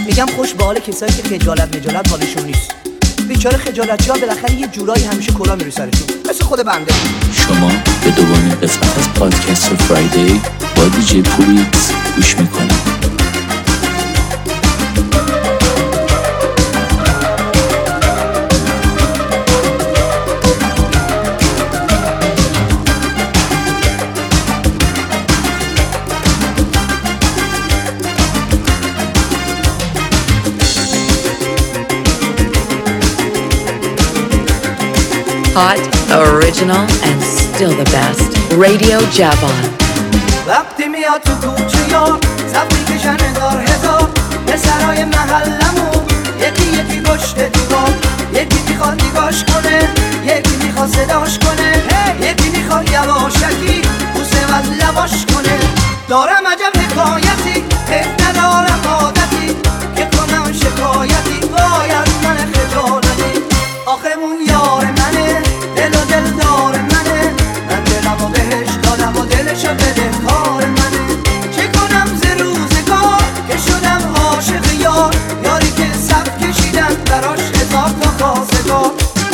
میگم خوش به حال کسایی که خجالت حالشون نیست. بیچاره خجالتی‌ها بالاخره یه جورایی همیشه کلا میره سرشون، مثل خود بنده. شما به دومین قسمت از پادکست فرایدی با دیجی پوریکس گوش میکنید. Hot, original, and still the best. Radio Javon. وقتی میاد تو کوچه یا صفی کشن هزار پسرای محلمون یکی پشت دیوار، یکی میخواد نگاش کنه، یکی میخواد صداش کنه، یکی میخواد یواشکی بوسه از لباش کنه. دارم عجب حکایتی، حیف ندارم عادتی که کنم شکایتی، باید من خجالتی. آخمون یار منه، دل و دلدار منه، من دلم و بهش دادم و دلشو بده کار منه. چه کنم ز روزگار که شدم عاشق یاری که صف کشیدم براش 1000 تا خواستگار.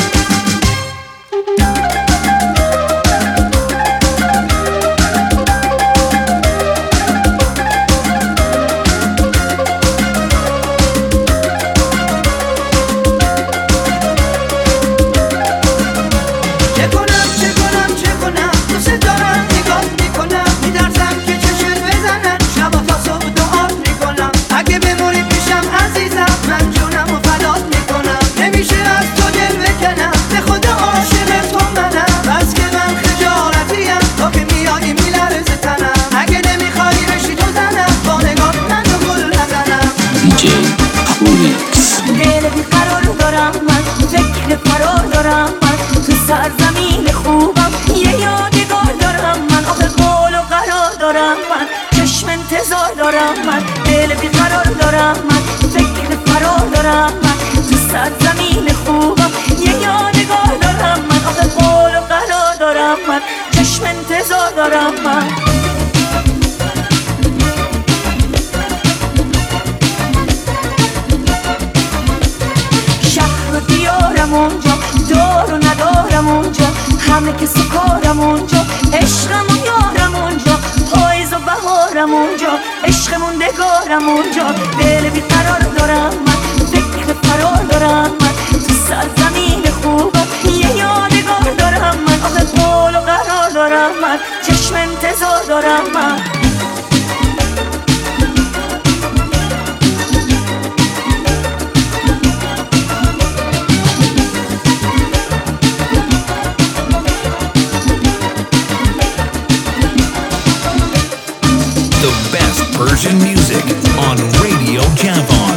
Persian music on Radio Javon.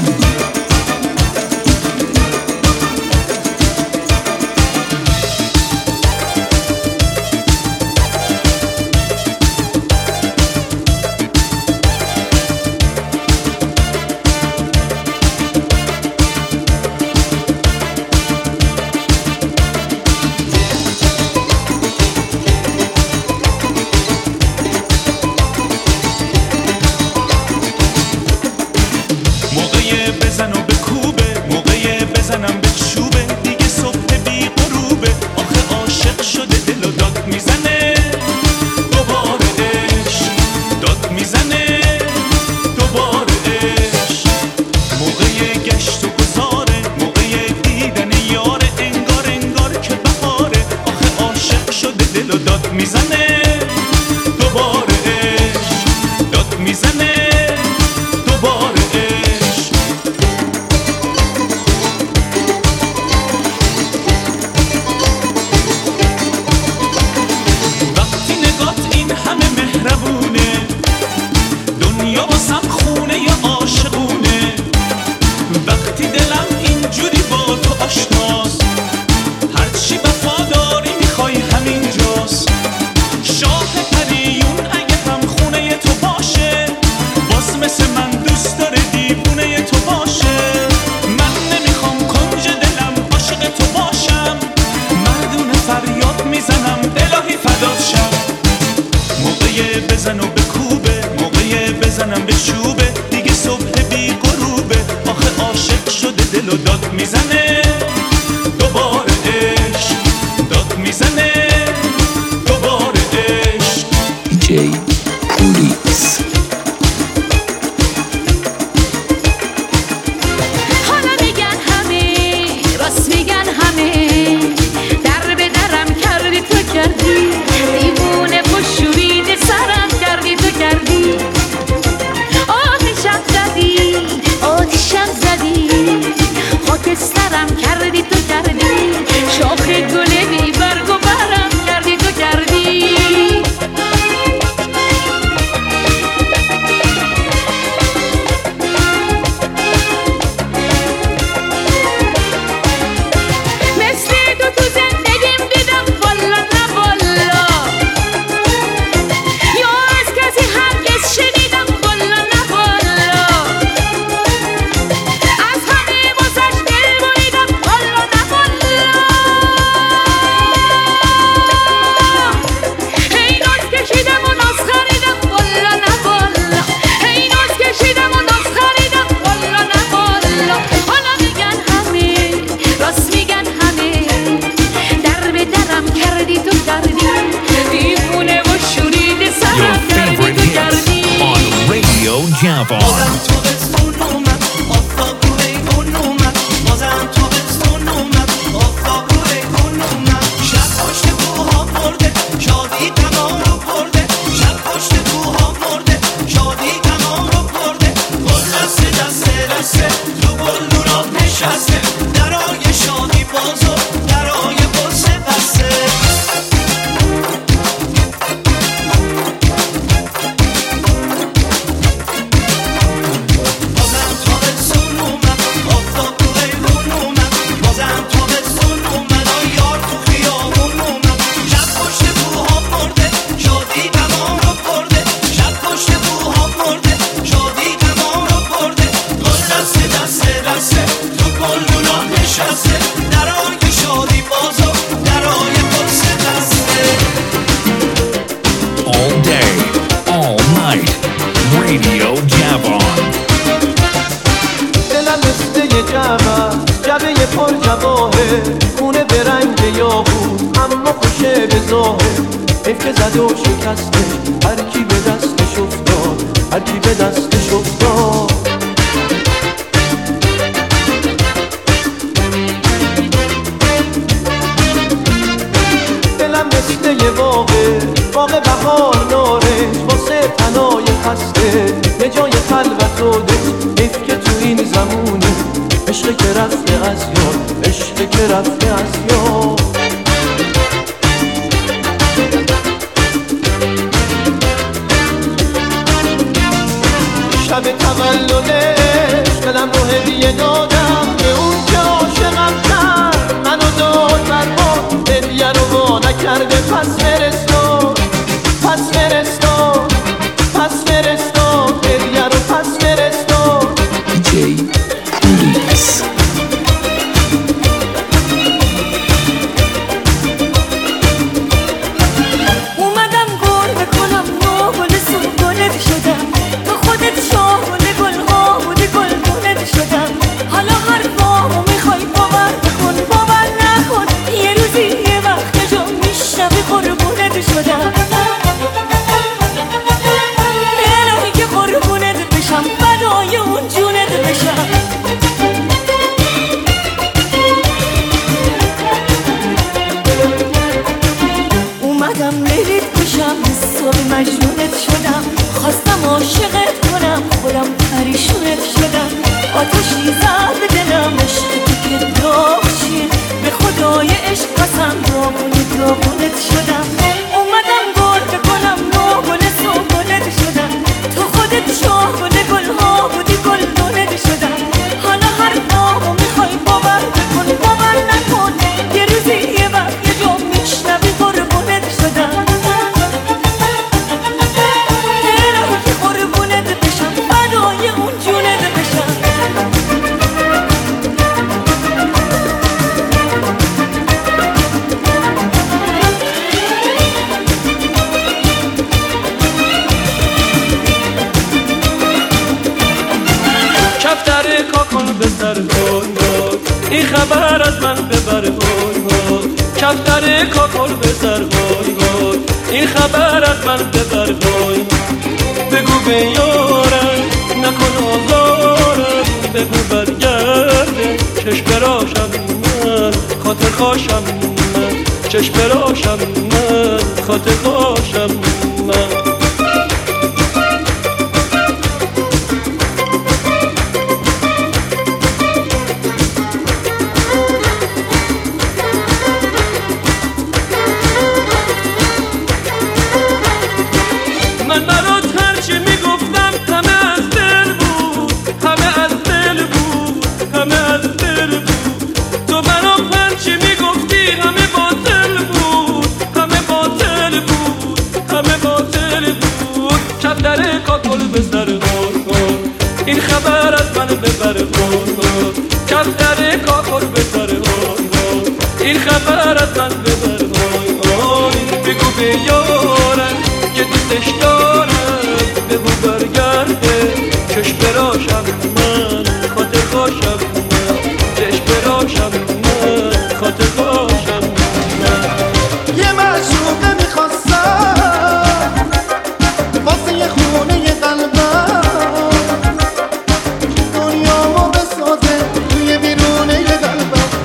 دسته تو گلدونات نشسته درای شادی بازو درای بازه بسته بازم تابستون اومد آفتاب تو ایوون اومد بازم تابستون اومد یار تو خیابون اومد شب پشت کوها مرده شادی تمام رو برده شب پشت کوها مرده شادی تمام رو برده گل دسته دسته دسته تو گلدونا نشسته درای شادی بازو درای بازه دسته All day, all night, Radio Javon. دلم مثل یه جبه پر جواهه خونه به رنگ یاقوت اما خوشه به ظاهر حیف که زده و شکسته هر کی به دستش افتاد هر کی به دستش افتاد دلم مثل یه باغ بهار نارنج واسه پنای خسته یه جای خلوت و دل حیف که تو این زمونه عشق که رفته از یاد عشق که رفته از یاد شب تولدش دلم رو هدیه دادم به اون که عاشقم کرد منو داد برباد هدیه رو وا نکرده پس فرستاد پس فرستاد پس فرستاد هدیه رو پس فرستاد دیجی پولیکس اومدم گل بکنم گل سنبلت شدم تو خودت شاهد گلها بودی گلگونت شدم حالا حرفامو میخوای باور بکن باور نکن یه روزی یه وقت جا میشنوی قربونت شدم الهی که قربونت بشم فدای اون جونت بشم اومدم لیلیت بشم حساب مجنونت شدم خواستم عاشقت کنم خودم پریشونت شدم آتشی زد به دلم عشق تو که داغ چیه به خدای عشق قسم داغونت شدم اومدم گل بکنم گل سنبلت شدم تو خودت شاهد گلها بودی گلدونت شدم حالا حرفامو میخوای باور بکن باور نکن یه روزی یه وقت یه جا میشنوی قربونت شدم الهی که قربونت بشم فدای اون جونت بشم کفتر کاکل به سر هوی این خبر از من ببر هوی کفتر کاکل به سر هوی این خبر از من ببر هوی بگو به یارم نکن آزارم بگو برگرده چشم براشم من خاطر خواشم من چشم براشم من خاطر خواشم من من برات هرچی میگفتم همه از دل بود همه از دل بود همه از دل بود تو برام هرچی میگفتی همه باطل بود همه باطل بود همه باطل بود کفتر کاکل به سر هوی این خبر از من ببر هوی کفتر کاکل به سر هوی این خبر از من ببر هوی بگو به یارم که دوستش دارم بگو برگرده چشم براشم من خاطر خواشم من چشم براشم من خاطر خواشم من یه معشوقه میخواستم واسه یه خونه یه قلبم دنیامو بسازه توی بیرونه یه قلبم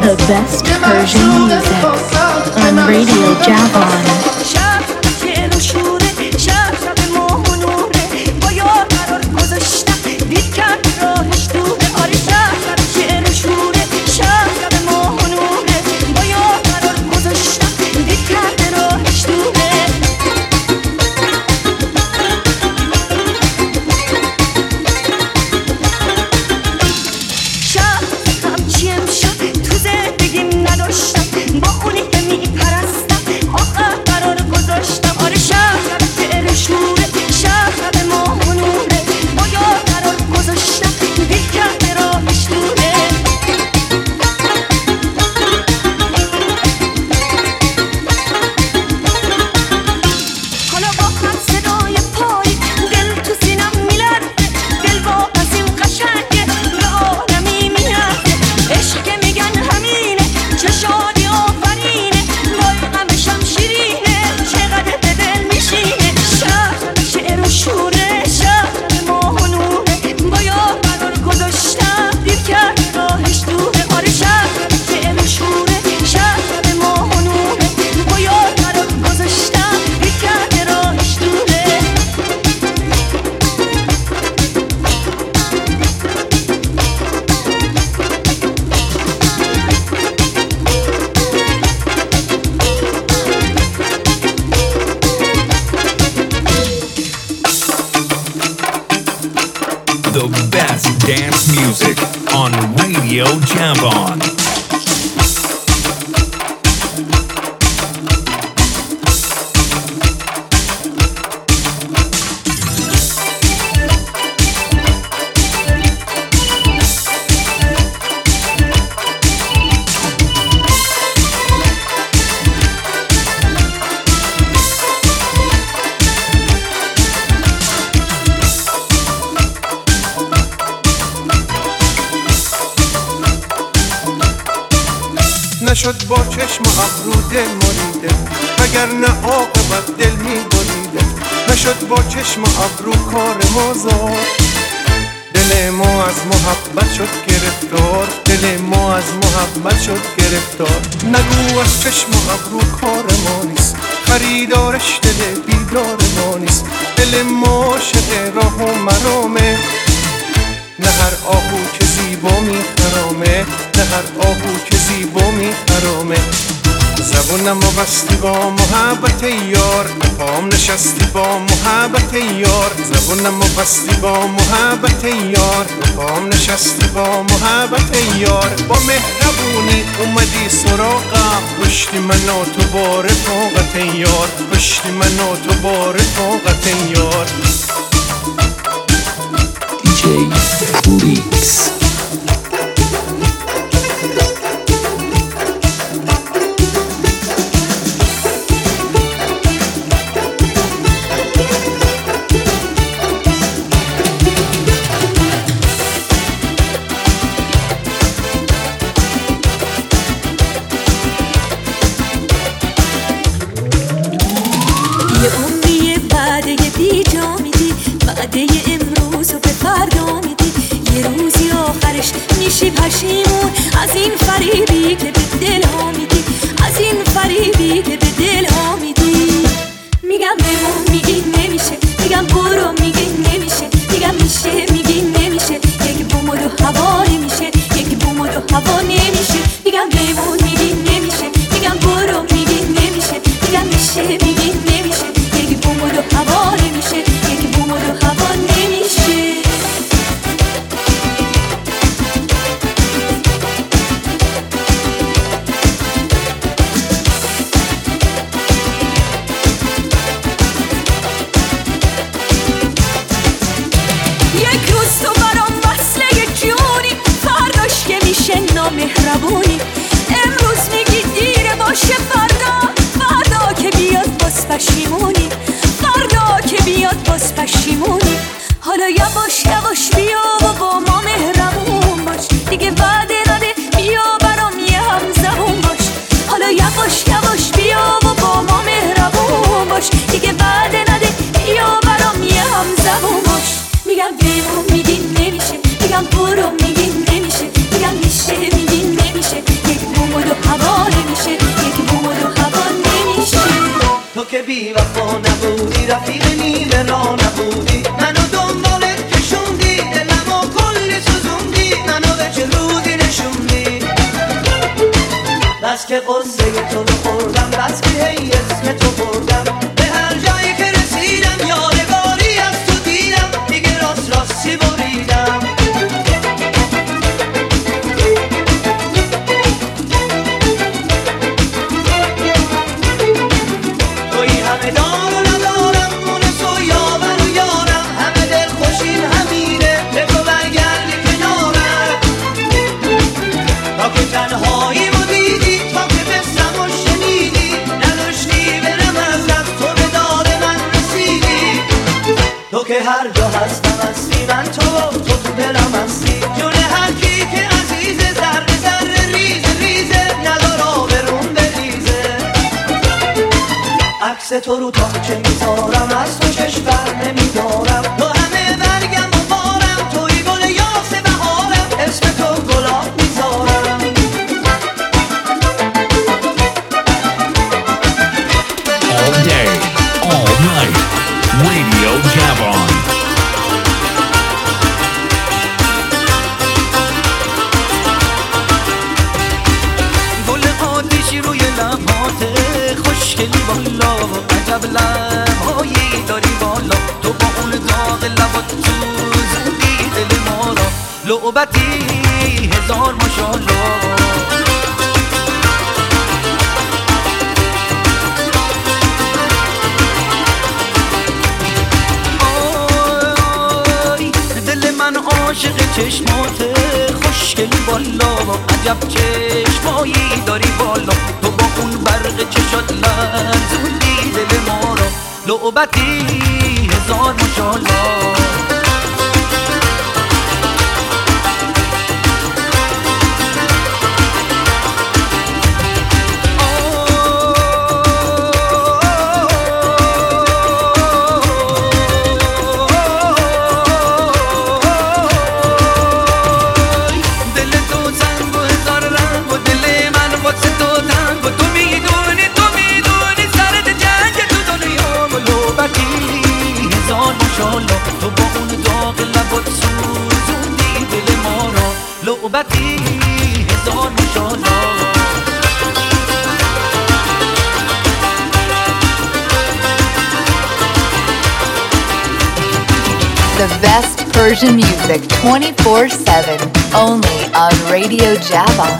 The best Persian music on Radio Javon. The best dance music on Radio Javon. نشد با چشم ابرو دل مریده وگرنه عاقبت دل می‌بریده نشد با چشم ابرو کار ما زار دل ما از محبت شد گرفتار دل ما از محبت شد گرفتار نگو از چشم ابرو کار ما نیست خریدارش دل بیدار ما نیست دل ما عاشق راه و مرامه نه هر آهو که زیبا میخرامه نه هر آهو که زیبا میخرامه زبونم و بستی با محبت یار پام نشستی با محبت یار زبونم و بستی با محبت یار پام نشستی با محبت یار با مهربونی اومدی سراغم پشتی من و تو با رفاقت یار پشتی من و تو با رفاقت یار DJ Pulix. یه عمری بعده بی جا میدی بعده امروز و به فردا میدی یه روزی آخرش میشی پشیمون از این فریبی که به دل ها میدی از این فریبی که به دل ها میدی میگم بمون میگی نمیشه میگم برو میگی نمیشه میگم میشه میگی نمیشه یک بوم و دو هوا نمیشه یک بوم و دو هوا نمیشه میگم بمون میگی نمیشه میگم برو میگی نمیشه میگم میشه میگی نمیشه یک بوم و دو هوا نمیشه یک بوم و دو هوا نمیشه یک روز تو برام وصله یک جونی فرداش که میشه نامهربونی امروز میگی دیره باشه فردا که بیاد باز پشیمونی فردا که بیاد باز پشیمونی حالا یواش یواش بیا و با ما مهربون باش دیگه وعده نده بیا برام یه هم زبون باش حالا یواش یواش بیا و با ما مهربون باش دیگه وعده نده بیا برام یه هم زبون باش میگم بمون میگی نمیشه میگم برو میگی نمیشه میگم میشه میگی نمیشه یک رفیق نیمه را نبودی، منو دنبالت کشوندی، دلمو کلی سوزوندی، منو به چه رودی نشوندی. بس که قصه تو رو خوردم، بس که هی اسم تو بردم، به هر جایی که رسیدم یادگاری از تو دیدم، دیگه راست راستی بریدم. توی همه دار و ندارم، مونس و یاور و یارم، همه دل خوشین همینه، به تو برگردی کنارم. تا که تنهایی و دیدی، تا که بستم و شنیدی، نداشتی برم از دست، تو به داد من رسیدی. تو که هر جا هستم هستی، من تو دلم هستی، جون هر کی که عزیزه، ذره ذره ریزه ریزه، ندار آبرون بریزه. عکس تو رو تا چه میذارم، از تو چشم بر نمیدارم، تو همه برگم و بارم، توی گل یاس بهارم، اسم تو گلاب میذارم. All day, all night, Radio Javon. گل آتیشی روی لبات خوشگلی بالا، عجب لبهایی داری بالا، تو با اون داغ لبات سوزوندی دل ما را، لعبتی هزار ماشاءالله. من عاشق چشمات خوشگلی بالا، عجب چشمایی داری بالا، تو با اون برق چشات لرزوندی دل ما را، لعبتی هزار ماشاءالله. تو با اون داغ لبات سوزوندی دل ما را، لعبتی هزار ماشاءالله. The best Persian music 24/7, only on Radio Javon.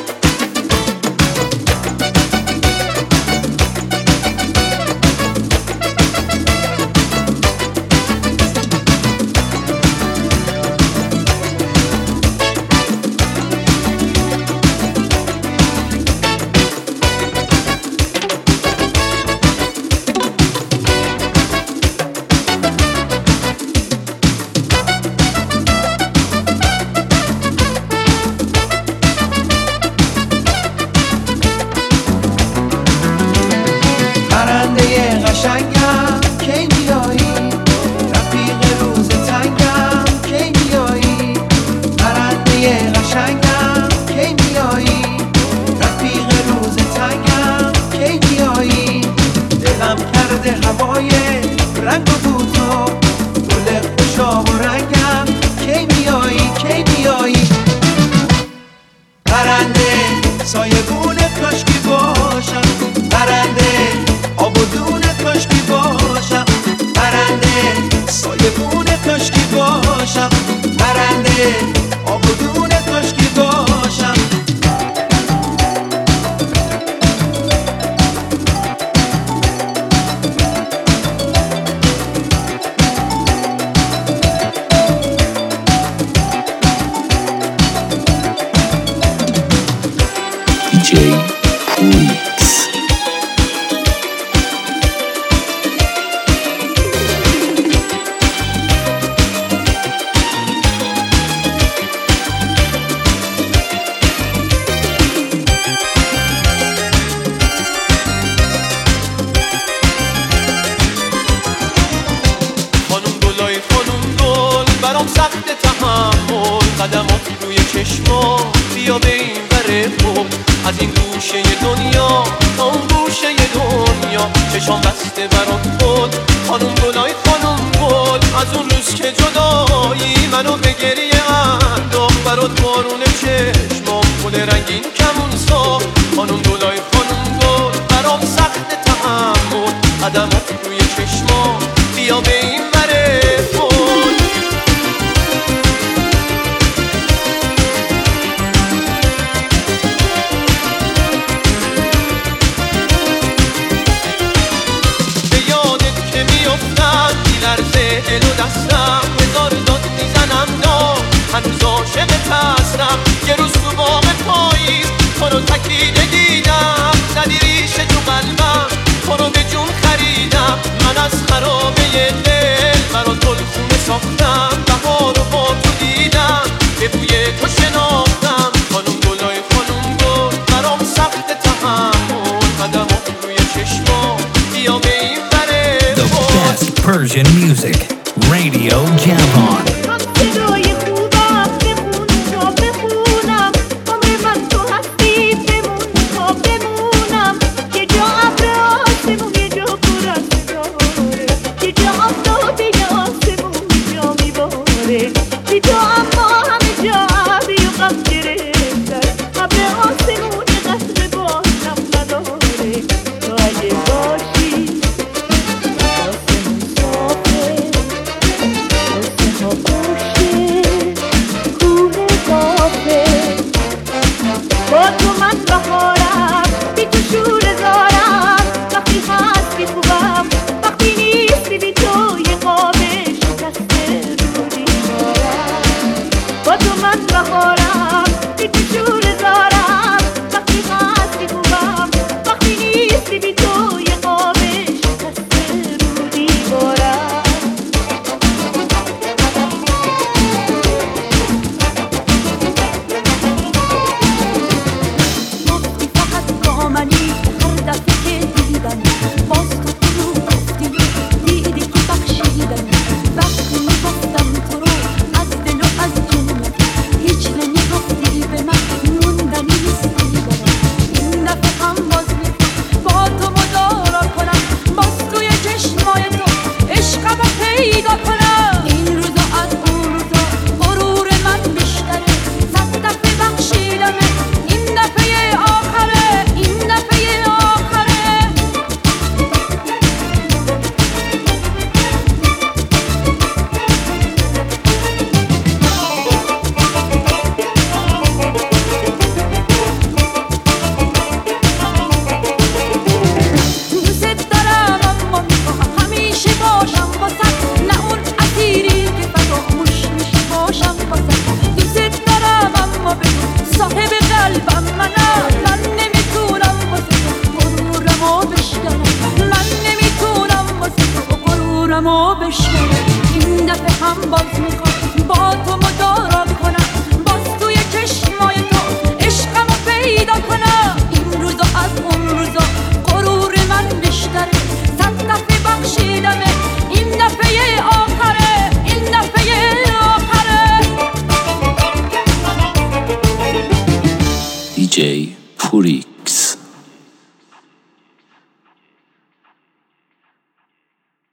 بیا به این ور خود از این گوشه دنیا تا اون گوشه دنیا چشام بسته برات خود خانوم از اون روز که جدایی منو به گریه انداخت برات بارون چشمام گل رنگین کمون ساخت خانم گلای خانم گل برام سخت تحمل قدمات روی چشمام بیا به این وره پل به یادت که میافتم میلرزه دل و دستم هزار داد میزنم داد هنوز عاشقت هستم یه روز تو باغ پاییز تو رو تکیده دیدم زدی ریشه تو قلبم تو رو به جون خریدم من از خرابه دل برات گلخونه ساختم بهار رو با تو دیدم به بوی تو شناختم خانم گلای خانم گل برام سخت تحمل قدمات روی چشمام بیا به این وره The best Persian music, Radio Javan. DJ Puri